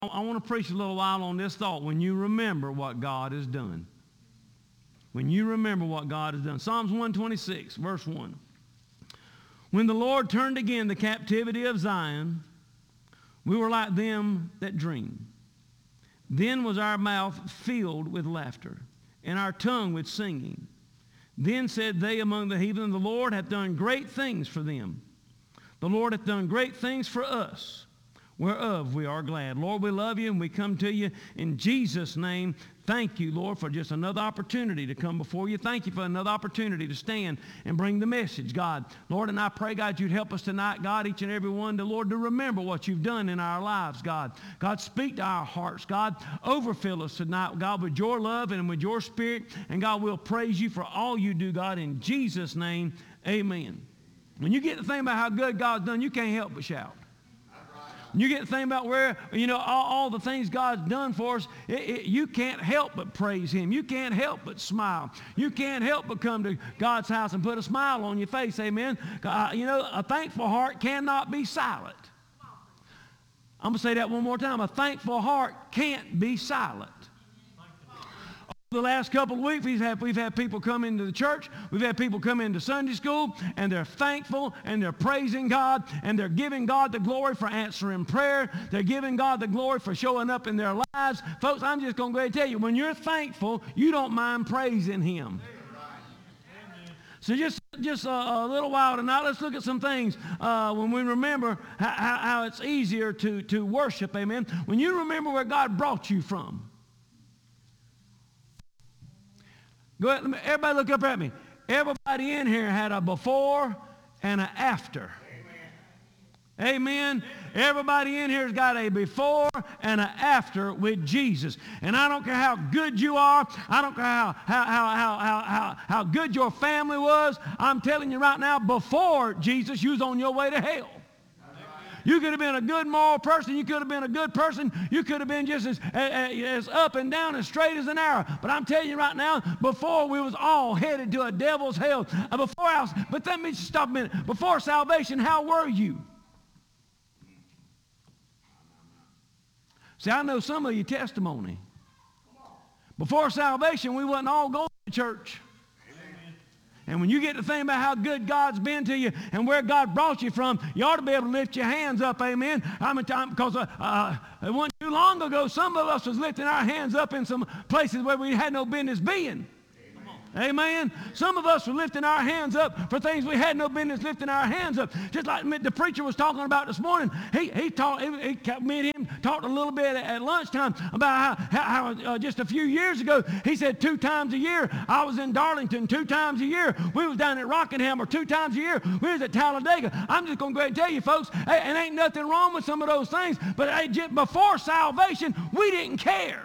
I want to preach a little while on this thought. When you remember what God has done. When you remember what God has done. Psalms 126, verse 1. When the Lord turned again the captivity of Zion, we were like them that dream. Then was our mouth filled with laughter, and our tongue with singing. Then said they among the heathen, the Lord hath done great things for them. The Lord hath done great things for us, whereof we are glad. Lord, we love you, and we come to you in Jesus' name. Thank you, Lord, for just another opportunity to come before you. Thank you for another opportunity to stand and bring the message, God. Lord, and I pray, God, you'd help us tonight, God, each and every one, Lord, to remember what you've done in our lives, God. God, speak to our hearts, God. Overfill us tonight, God, with your love and with your spirit. And, God, we'll praise you for all you do, God, in Jesus' name, amen. When you get to think about how good God's done, you can't help but shout. You get to think about where, all the things God's done for us, you can't help but praise him. You can't help but smile. You can't help but come to God's house and put a smile on your face, amen. A thankful heart cannot be silent. I'm going to say that one more time. A thankful heart can't be silent. The last couple of weeks, we've had people come into the church. We've had people come into Sunday school, and they're thankful, and they're praising God, and they're giving God the glory for answering prayer. They're giving God the glory for showing up in their lives. Folks, I'm just going to go ahead and tell you, when you're thankful, you don't mind praising him. So just a little while tonight, let's look at some things when we remember how it's easier to worship, amen. When you remember where God brought you from. Go ahead, everybody look up at me. Everybody in here had a before and an after. Amen. Amen. Everybody in here has got a before and an after with Jesus. And I don't care how good you are. I don't care how good your family was. I'm telling you right now, before Jesus, you was on your way to hell. You could have been a good moral person. You could have been a good person. You could have been just as up and down and straight as an arrow. But I'm telling you right now, before we was all headed to a devil's hell. But let me just stop a minute. Before salvation, how were you? See, I know some of your testimony. Before salvation, we wasn't all going to church. And when you get to think about how good God's been to you and where God brought you from, you ought to be able to lift your hands up, amen. Because it wasn't too long ago, some of us was lifting our hands up in some places where we had no business being. Amen. Some of us were lifting our hands up for things we had no business lifting our hands up. Just like the preacher was talking about this morning. Me and him talked a little bit at lunchtime about how just a few years ago, he said 2 times a year, I was in Darlington. 2 times a year, we was down at Rockingham, or 2 times a year, we was at Talladega. I'm just going to go ahead and tell you, folks, and ain't nothing wrong with some of those things, but before salvation, we didn't care.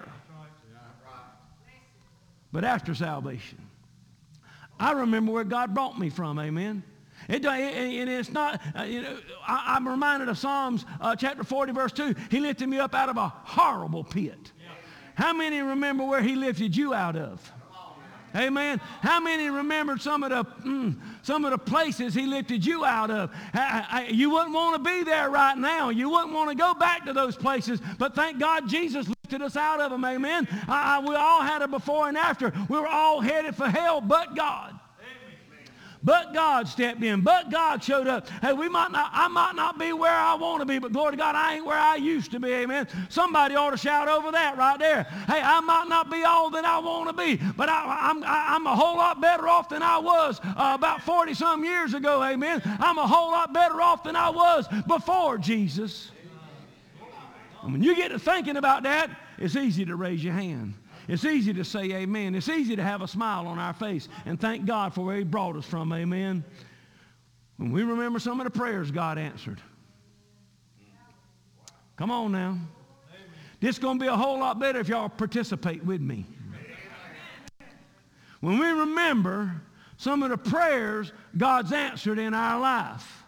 But after salvation, I remember where God brought me from, amen. It's not, I'm reminded of Psalms chapter 40, verse 2. He lifted me up out of a horrible pit. Yeah. How many remember where he lifted you out of? Amen. How many remembered some of the places he lifted you out of? You wouldn't want to be there right now. You wouldn't want to go back to those places. But thank God Jesus lifted us out of them. Amen. We all had a before and after. We were all headed for hell, but God. But God stepped in. But God showed up. Hey, I might not be where I want to be, but glory to God, I ain't where I used to be. Amen. Somebody ought to shout over that right there. Hey, I might not be all that I want to be, but I'm a whole lot better off than I was about 40-some years ago. Amen. I'm a whole lot better off than I was before Jesus. And when you get to thinking about that, it's easy to raise your hand. It's easy to say amen. It's easy to have a smile on our face and thank God for where he brought us from, amen. When we remember some of the prayers God answered. Come on now. This is going to be a whole lot better if y'all participate with me. When we remember some of the prayers God's answered in our life.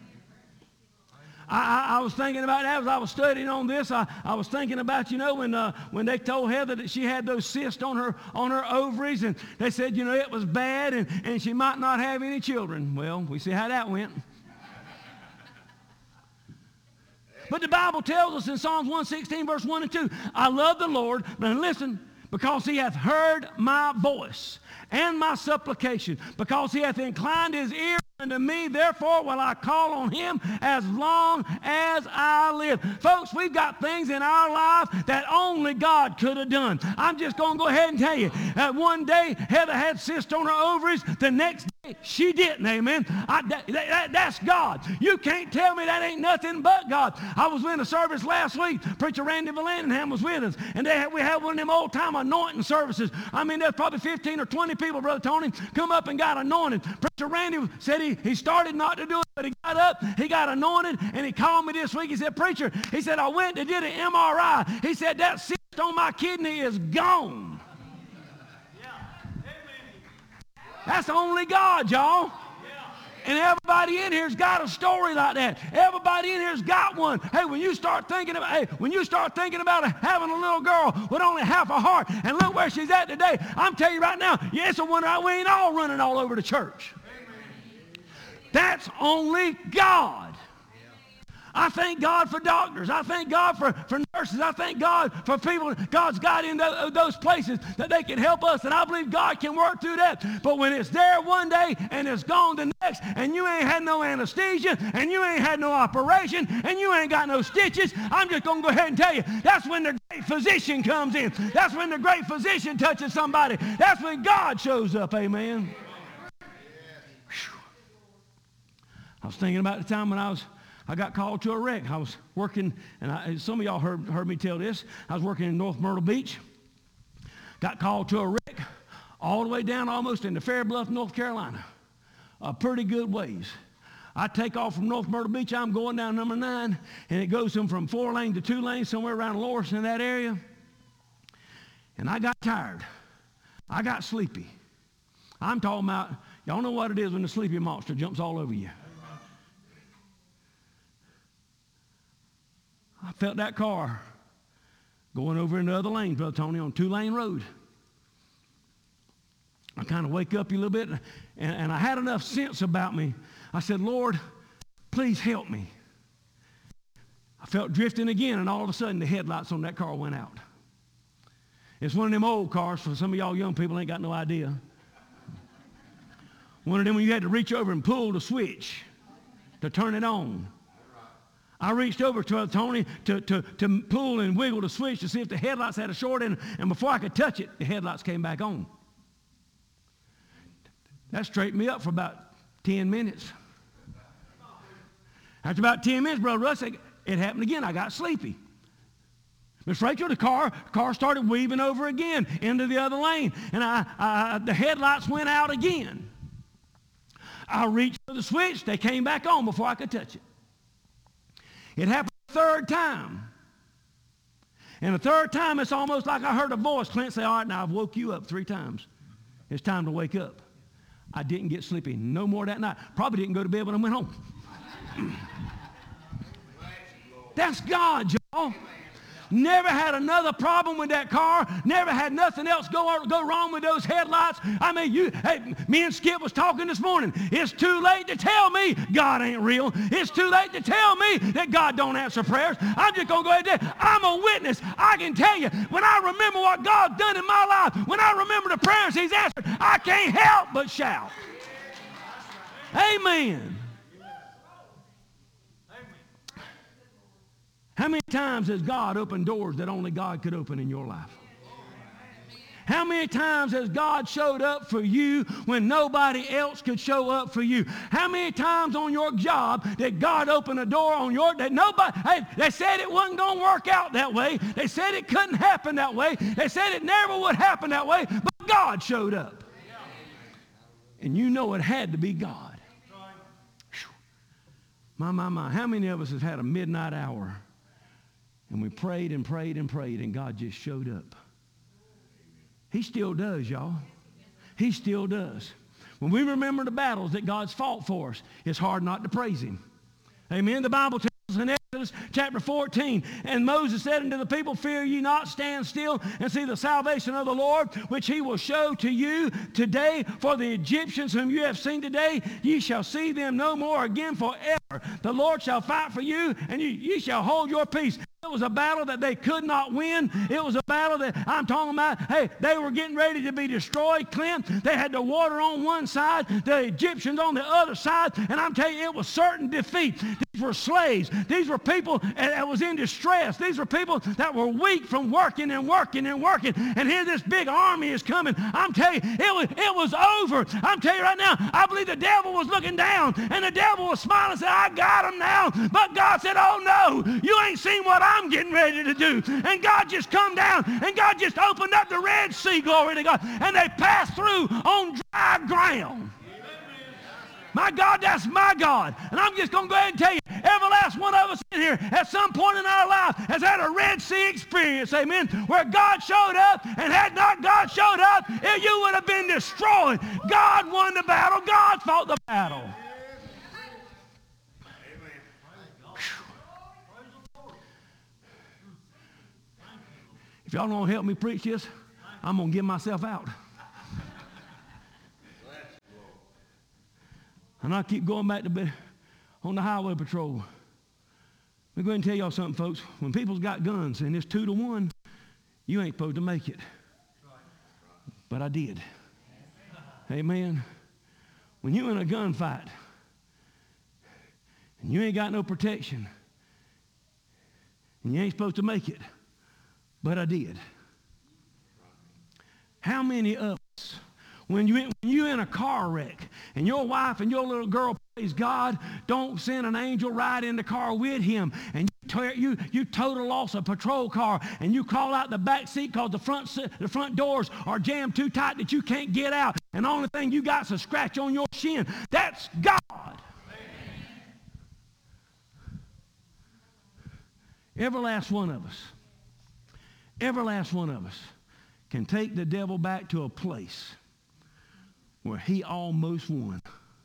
I was thinking about that as I was studying on this. I was thinking about, when they told Heather that she had those cysts on her ovaries, and they said, it was bad, and she might not have any children. Well, we see how that went. But the Bible tells us in Psalms 116, verse 1 and 2, I love the Lord, but listen, because he hath heard my voice and my supplication, because he hath inclined his ear unto me, therefore will I call on him as long as I live. Folks, we've got things in our life that only God could have done. I'm just going to go ahead and tell you, one day Heather had cysts on her ovaries, the next day she didn't, amen. That's God. You can't tell me that ain't nothing but God. I was in a service last week. Preacher Randy Vallandigham was with us, and we had one of them old-time anointing services. I mean, there's probably 15 or 20 people, Brother Tony, come up and got anointed. Preacher Randy said he started not to do it, but he got up, he got anointed, and he called me this week. He said, preacher, he said, I went and did an MRI. He said, that cyst on my kidney is gone. That's only God, y'all. And everybody in here's got a story like that. Everybody in here's got one. Hey, when you start thinking about having a little girl with only half a heart, and look where she's at today, I'm telling you right now, it's a wonder we ain't all running all over the church. That's only God. I thank God for doctors. I thank God for nurses. I thank God for people God's got in those places that they can help us, and I believe God can work through that. But when it's there one day and it's gone the next, and you ain't had no anesthesia, and you ain't had no operation, and you ain't got no stitches, I'm just going to go ahead and tell you, that's when the great physician comes in. That's when the great physician touches somebody. That's when God shows up, amen. I was thinking about the time when I got called to a wreck. I was working, and some of y'all heard me tell this. I was working in North Myrtle Beach. Got called to a wreck all the way down almost into Fair Bluff, North Carolina. A pretty good ways. I take off from North Myrtle Beach. I'm going down number 9, and it goes from 4 lane to 2 lanes, somewhere around Loris in that area. And I got tired. I got sleepy. I'm talking about, y'all know what it is when the sleepy monster jumps all over you. I felt that car going over into the other lane, Brother Tony, on 2-lane road. I kind of wake up a little bit, and I had enough sense about me. I said, Lord, please help me. I felt drifting again, and all of a sudden the headlights on that car went out. It's one of them old cars. For some of y'all young people ain't got no idea. One of them when you had to reach over and pull the switch to turn it on. I reached over to Tony to pull and wiggle the switch to see if the headlights had a short end, and before I could touch it, the headlights came back on. That straightened me up for about 10 minutes. After about 10 minutes, Brother Russ, it happened again. I got sleepy. Miss Rachel, the car started weaving over again into the other lane, and the headlights went out again. I reached for the switch. They came back on before I could touch it. It happened the 3rd time. And the 3rd time, it's almost like I heard a voice. Clint say, all right, now I've woke you up 3 times. It's time to wake up. I didn't get sleepy no more that night. Probably didn't go to bed when I went home. That's God, y'all. Never had another problem with that car. Never had nothing else go wrong with those headlights. I mean, me and Skip was talking this morning. It's too late to tell me God ain't real. It's too late to tell me that God don't answer prayers. I'm just going to go ahead and tell you, I'm a witness. I can tell you, when I remember what God's done in my life, when I remember the prayers he's answered, I can't help but shout. Amen. How many times has God opened doors that only God could open in your life? How many times has God showed up for you when nobody else could show up for you? How many times on your job did God open a door on that nobody, they said it wasn't going to work out that way. They said it couldn't happen that way. They said it never would happen that way, but God showed up. And you know it had to be God. My. How many of us have had a midnight hour? And we prayed and prayed and prayed, and God just showed up. He still does, y'all. He still does. When we remember the battles that God's fought for us, it's hard not to praise him. Amen. The Bible tells us in Exodus Exodus chapter 14. And Moses said unto the people, fear ye not, stand still and see the salvation of the Lord, which he will show to you today. For the Egyptians whom you have seen today, ye shall see them no more again forever. The Lord shall fight for you, and ye shall hold your peace. It was a battle that they could not win. It was a battle that I'm talking about. Hey, they were getting ready to be destroyed, Clint. They had the water on one side, the Egyptians on the other side, and I'm telling you, it was certain defeat. These were slaves. These were people that was in distress. These were people that were weak from working and working and working. And here this big army is coming. I'm telling you, it was over. I'm telling you right now, I believe the devil was looking down, and the devil was smiling and said, I got him now. But God said, oh no, you ain't seen what I'm getting ready to do. And God just come down, and God just opened up the Red Sea, glory to God, and they passed through on dry ground. My God, that's my God. And I'm just going to go ahead and tell you, every last one of us in here at some point in our life has had a Red Sea experience, amen, where God showed up, and had not God showed up, you would have been destroyed. God won the battle. God fought the battle. If y'all don't help me preach this, I'm going to give myself out. And I keep going back to bed on the highway patrol. Let me go ahead and tell y'all something, folks. When people's got guns and it's 2-1, you ain't supposed to make it. But I did. Amen. When you in a gunfight and you ain't got no protection and you ain't supposed to make it, but I did. How many of us, when you're in a car wreck and your wife and your little girl, praise God, don't send an angel ride in the car with him, and you total loss a patrol car, and you crawl out the back seat because the front doors are jammed too tight that you can't get out, and the only thing you got is a scratch on your shin. That's God. Every last one of us can take the devil back to a place where he almost won.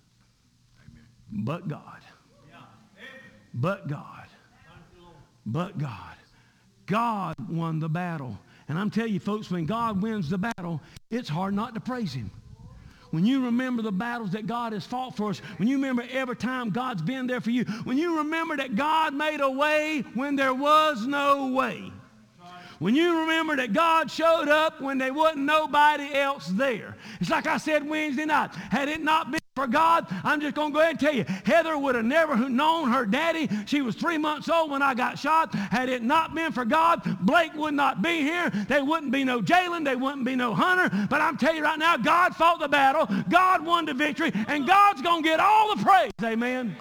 But God. But God. But God. God won the battle. And I'm telling you, folks, when God wins the battle, it's hard not to praise him. When you remember the battles that God has fought for us, when you remember every time God's been there for you, when you remember that God made a way when there was no way, when you remember that God showed up when there wasn't nobody else there. It's like I said Wednesday night. Had it not been for God, I'm just going to go ahead and tell you, Heather would have never known her daddy. She was 3 months old when I got shot. Had it not been for God, Blake would not be here. There wouldn't be no Jalen. There wouldn't be no Hunter. But I'm telling you right now, God fought the battle. God won the victory. And God's going to get all the praise. Amen.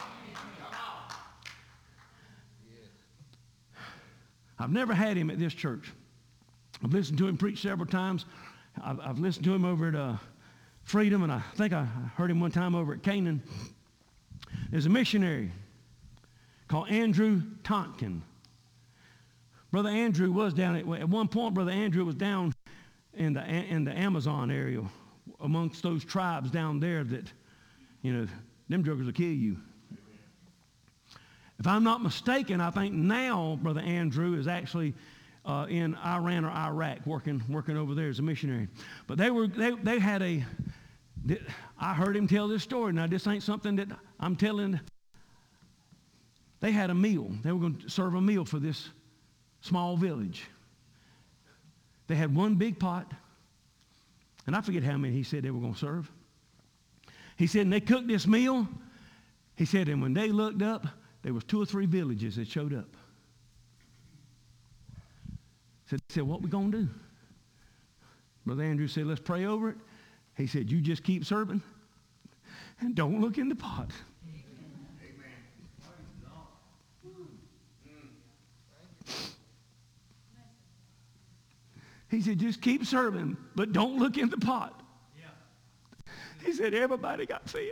I've never had him at this church. I've listened to him preach several times. I've listened to him over at Freedom, and I think I heard him one time over at Canaan. There's a missionary called Andrew Tonkin. Brother Andrew was down at one point. Brother Andrew was down in the Amazon area amongst those tribes down there that, them jokers will kill you. If I'm not mistaken, I think now Brother Andrew is actually in Iran or Iraq working over there as a missionary. But they had I heard him tell this story. Now, this ain't something that I'm telling. They had a meal. They were going to serve a meal for this small village. They had one big pot, and I forget how many he said they were going to serve. He said, and they cooked this meal. He said, and when they looked up, there was 2 or 3 villages that showed up. He said, what we going to do? Brother Andrew said, let's pray over it. He said, you just keep serving and don't look in the pot. He said, just keep serving, but don't look in the pot. He said, everybody got fed.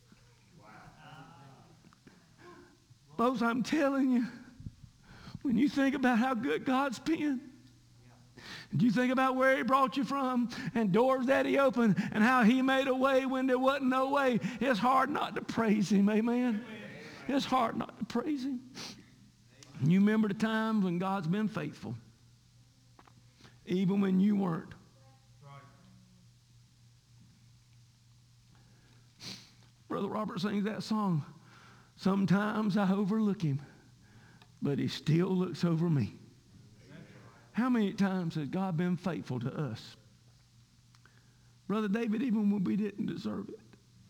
Folks, I'm telling you, when you think about how good God's been, and you think about where he brought you from and doors that he opened and how he made a way when there wasn't no way, it's hard not to praise him, amen? It's hard not to praise him. You remember the times when God's been faithful, even when you weren't. Brother Robert sings that song. Sometimes I overlook him, but he still looks over me. How many times has God been faithful to us? Brother David, even when we didn't deserve it.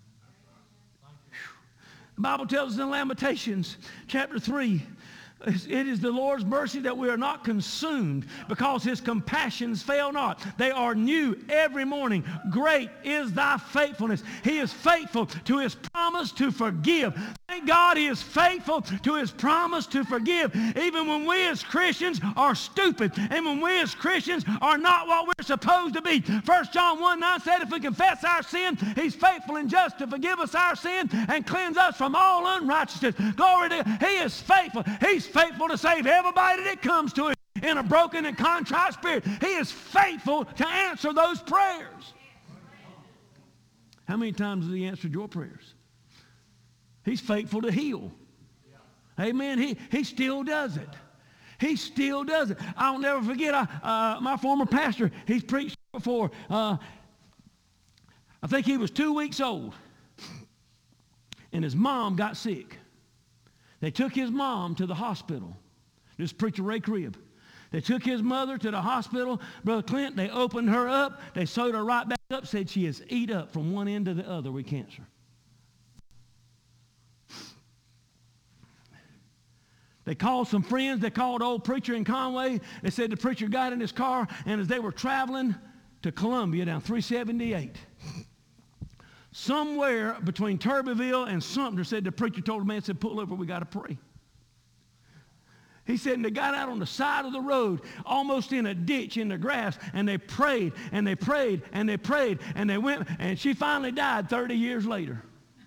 The Bible tells us in Lamentations chapter 3, it is the Lord's mercy that we are not consumed, because his compassions fail not. They are new every morning. Great is thy faithfulness. He is faithful to his promise to forgive. Thank God he is faithful to his promise to forgive. Even when we as Christians are stupid, and when we as Christians are not what we're supposed to be. 1 John 1:9 said, if we confess our sin, he's faithful and just to forgive us our sin and cleanse us from all unrighteousness. Glory to God. He is faithful. He's faithful to save everybody that comes to him in a broken and contrite spirit. He is faithful to answer those prayers. How many times has he answered your prayers? He's faithful to heal. Amen. He still does it. He still does it. I'll never forget my former pastor. He's preached before. I think he was 2 weeks old, and his mom got sick. They took his mom to the hospital. This preacher Ray Cribb. They took his mother to the hospital. Brother Clint, they opened her up. They sewed her right back up, said she is eat up from one end to the other with cancer. They called some friends. They called old preacher in Conway. They said the preacher got in his car, and as they were traveling to Columbia down 378, somewhere between Turbeville and Sumter, said the preacher told the man, said, pull over, we got to pray. He said, and they got out on the side of the road, almost in a ditch in the grass, and they prayed, and they prayed, and they prayed, and they went, and she finally died 30 years later.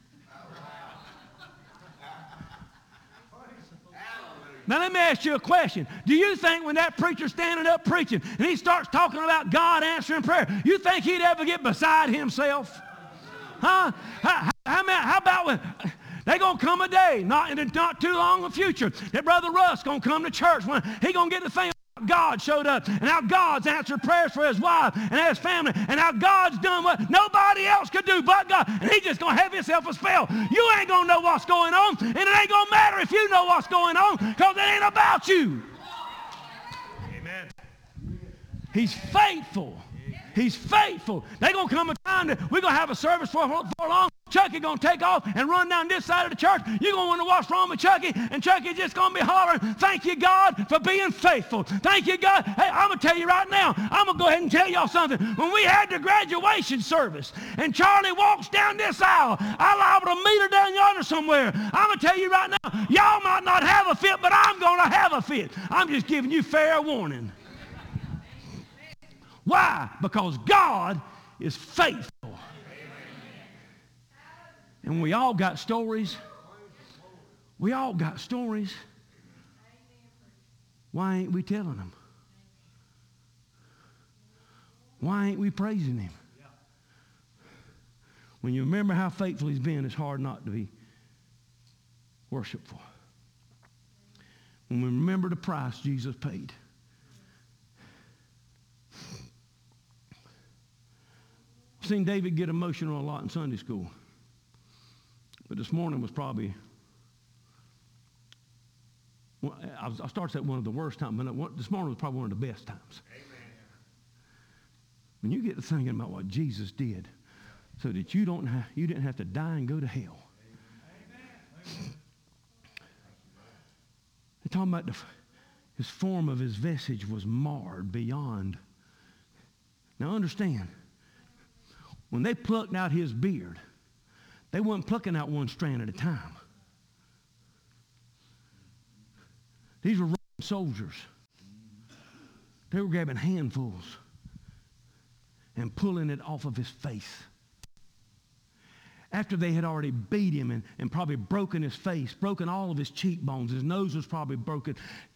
Now let me ask you a question. Do you think when that preacher's standing up preaching and he starts talking about God answering prayer, you think he'd ever get beside himself? Huh? How about when they're going to come a day, not too long in the future, that Brother Russ going to come to church when he going to get the thing about God showed up and how God's answered prayers for his wife and his family and how God's done what nobody else could do but God, and he's just going to have himself a spell. You ain't going to know what's going on, and it ain't going to matter if you know what's going on, because it ain't about you. Amen. He's faithful. He's faithful. They're going to come a time that we're going to have a service for long. Chucky going to take off and run down this side of the church. You're going to wonder what's wrong with Chucky, and Chucky's just going to be hollering, thank you, God, for being faithful. Thank you, God. Hey, I'm going to tell you right now, I'm going to go ahead and tell y'all something. When we had the graduation service, and Charlie walks down this aisle, I'm liable to meet her down yonder somewhere. I'm going to tell you right now, y'all might not have a fit, but I'm going to have a fit. I'm just giving you fair warning. Why? Because God is faithful. And we all got stories. We all got stories. Why ain't we telling them? Why ain't we praising him? When you remember how faithful he's been, it's hard not to be worshipful. When we remember the price Jesus paid. I've seen David get emotional a lot in Sunday school. But this morning was probably, I started at one of the worst times, but this morning was probably one of the best times. Amen. When you get to thinking about what Jesus did so that you didn't have to die and go to hell. Amen. They're talking about his form of his visage was marred beyond. Now understand, when they plucked out his beard, they weren't plucking out one strand at a time. These were Roman soldiers. They were grabbing handfuls and pulling it off of his face. After they had already beat him and probably broken his face, broken all of his cheekbones, his nose was probably broken.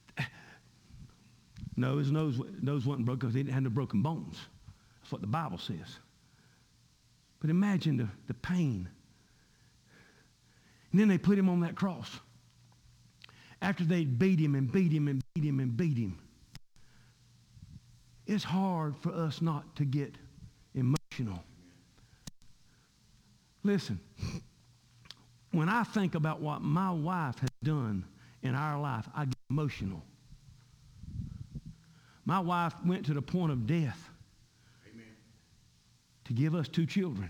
No, his nose wasn't broken because he didn't have no broken bones. That's what the Bible says. But imagine the pain. And then they put him on that cross. after they beat him and beat him and beat him and beat him, it's hard for us not to get emotional. Listen, when I think about what my wife has done in our life, I get emotional. My wife went to the point of death to give us 2 children.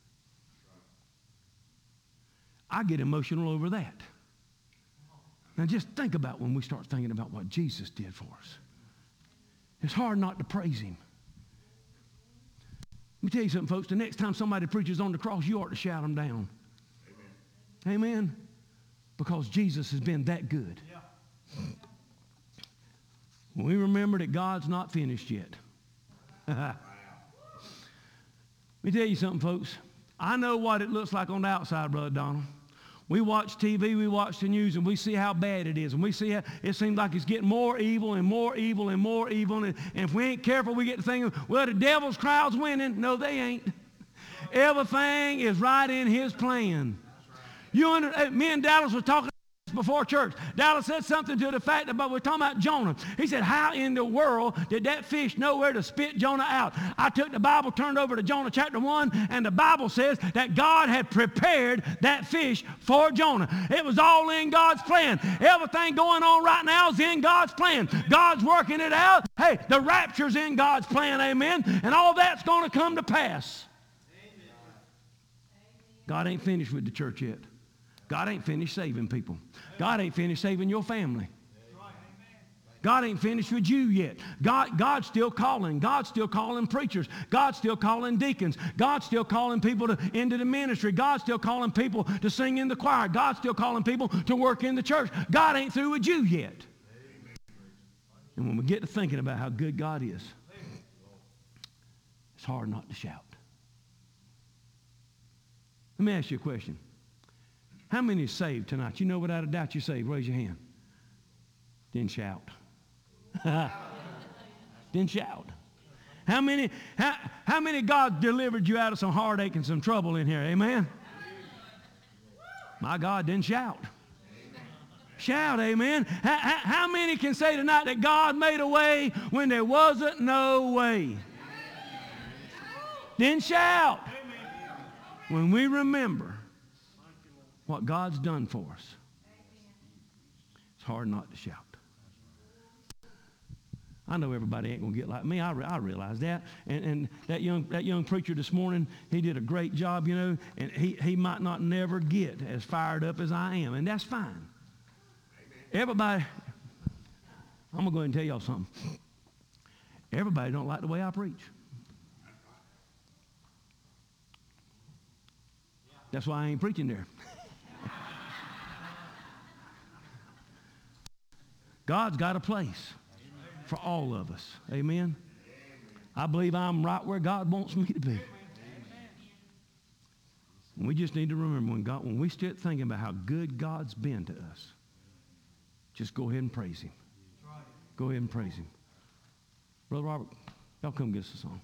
I get emotional over that. Now just think about when we start thinking about what Jesus did for us. It's hard not to praise him. Let me tell you something, folks. The next time somebody preaches on the cross, you ought to shout them down. Amen. Amen? Because Jesus has been that good. Yeah. We remember that God's not finished yet. Let me tell you something, folks. I know what it looks like on the outside, Brother Donald. We watch TV, we watch the news, and we see how bad it is. And we see how it seems like it's getting more evil and more evil and more evil. And if we ain't careful, we get to thinking, well, the devil's crowd's winning. No, they ain't. Everything is right in his plan. Me and Dallas was talking before church. Dallas said something to the fact that we're talking about Jonah. He said, how in the world did that fish know where to spit Jonah out? I took the Bible, turned over to Jonah chapter 1, and the Bible says that God had prepared that fish for Jonah. It was all in God's plan. Everything going on right now is in God's plan. God's working it out. Hey, the rapture's in God's plan, amen? And all that's going to come to pass. Amen. God ain't finished with the church yet. God ain't finished saving people. God ain't finished saving your family. God ain't finished with you yet. God's still calling. God's still calling preachers. God's still calling deacons. God's still calling people into the ministry. God's still calling people to sing in the choir. God's still calling people to work in the church. God ain't through with you yet. And when we get to thinking about how good God is, it's hard not to shout. Let me ask you a question. How many are saved tonight? You know without a doubt you're saved. Raise your hand. Then shout. Then shout. How many God delivered you out of some heartache and some trouble in here? Amen? My God, then shout. Shout, amen. How many can say tonight that God made a way when there wasn't no way? Then shout. When we remember what God's done for us, it's hard not to shout. I know everybody ain't going to get like me. I realize that. And that young preacher this morning, he did a great job, you know, and he might not never get as fired up as I am, and that's fine. Everybody, I'm going to go ahead and tell y'all something. Everybody don't like the way I preach. That's why I ain't preaching there. God's got a place for all of us. Amen? I believe I'm right where God wants me to be. And we just need to remember when we start thinking about how good God's been to us, just go ahead and praise him. Go ahead and praise him. Brother Robert, y'all come get us a song.